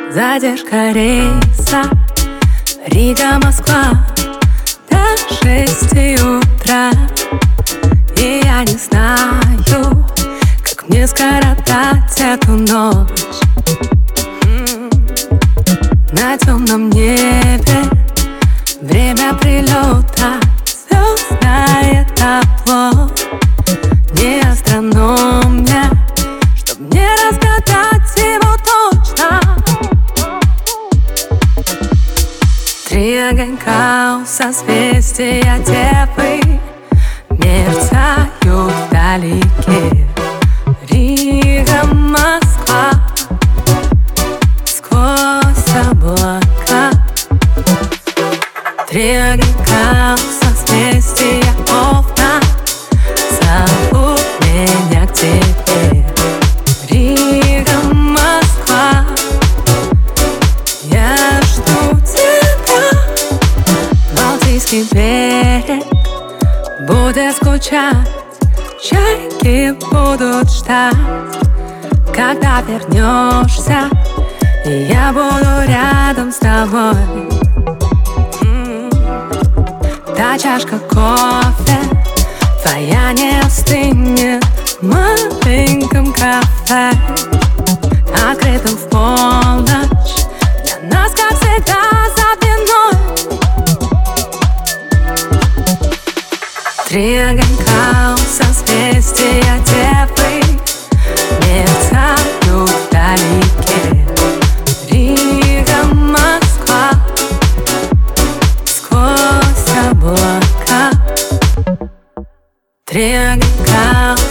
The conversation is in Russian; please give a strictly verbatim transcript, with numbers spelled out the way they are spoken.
Задержка рейса Рига-Москва до шести утра. И я не знаю, как мне скоротать эту ночь. На темном небе время прилета, звездное табло. Не астрономия, чтоб не разгадать его точно. Три огонька у созвездия Девы мерцают вдалеке. Рига, Москва, сквозь облака. Три огонька у созвездия Овна зовут меня к тебе. Рига, Москва, я жду тебя. Балтийский берег будет скучать, чайки будут ждать, когда вернешься, и я буду рядом с тобой. Та чашка кофе твоя не остынет в маленьком кафе, открытым в полночь для нас, как всегда, за виной. Три огонька у созвездия Девы мерцают вдалеке. Рига, Москва, сквозь облака. Три огонька